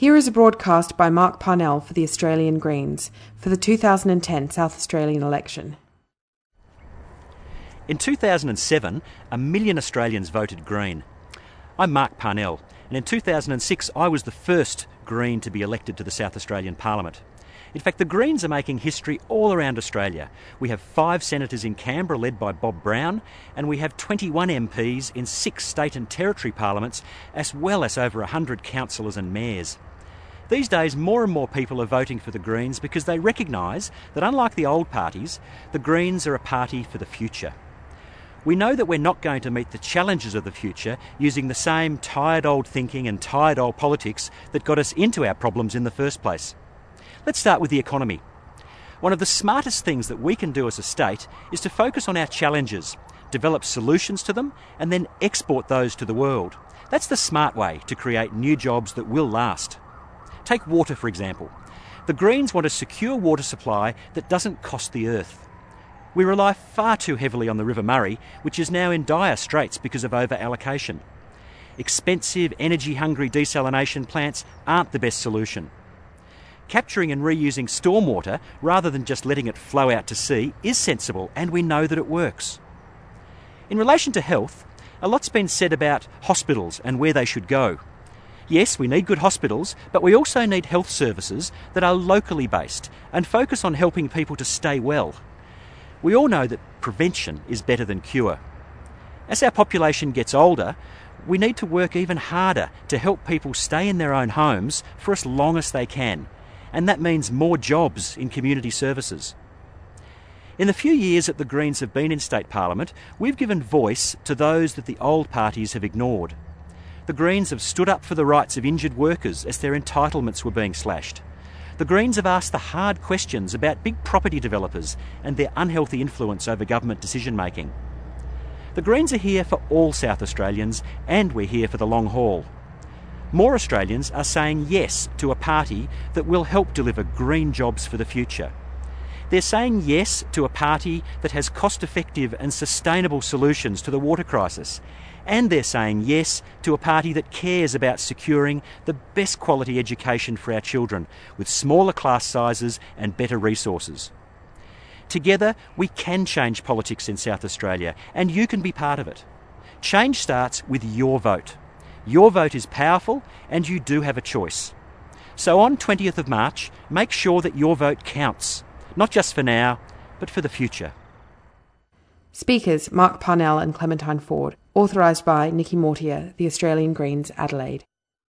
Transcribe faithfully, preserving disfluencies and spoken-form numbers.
Here is a broadcast by Mark Parnell for the Australian Greens for the two thousand ten South Australian election. In two thousand seven, a million Australians voted Green. I'm Mark Parnell, and in two thousand six I was the first Green to be elected to the South Australian Parliament. In fact, the Greens are making history all around Australia. We have five senators in Canberra led by Bob Brown, and we have twenty-one M Ps in six state and territory parliaments, as well as over one hundred councillors and mayors. These days, more and more people are voting for the Greens because they recognise that, unlike the old parties, the Greens are a party for the future. We know that we're not going to meet the challenges of the future using the same tired old thinking and tired old politics that got us into our problems in the first place. Let's start with the economy. One of the smartest things that we can do as a state is to focus on our challenges, develop solutions to them, and then export those to the world. That's the smart way to create new jobs that will last. Take water, for example. The Greens want a secure water supply that doesn't cost the earth. We rely far too heavily on the River Murray, which is now in dire straits because of over-allocation. Expensive, energy-hungry desalination plants aren't the best solution. Capturing and reusing stormwater, rather than just letting it flow out to sea, is sensible, and we know that it works. In relation to health, a lot's been said about hospitals and where they should go. Yes, we need good hospitals, but we also need health services that are locally based and focus on helping people to stay well. We all know that prevention is better than cure. As our population gets older, we need to work even harder to help people stay in their own homes for as long as they can, and that means more jobs in community services. In the few years that the Greens have been in state parliament, we've given voice to those that the old parties have ignored. The Greens have stood up for the rights of injured workers as their entitlements were being slashed. The Greens have asked the hard questions about big property developers and their unhealthy influence over government decision-making. The Greens are here for all South Australians, and we're here for the long haul. More Australians are saying yes to a party that will help deliver green jobs for the future. They're saying yes to a party that has cost-effective and sustainable solutions to the water crisis. And they're saying yes to a party that cares about securing the best quality education for our children, with smaller class sizes and better resources. Together, we can change politics in South Australia, and you can be part of it. Change starts with your vote. Your vote is powerful, and you do have a choice. So on twentieth of March, make sure that your vote counts, not just for now, but for the future. Speakers Mark Parnell and Clementine Ford, authorised by Nikki Mortier, the Australian Greens, Adelaide.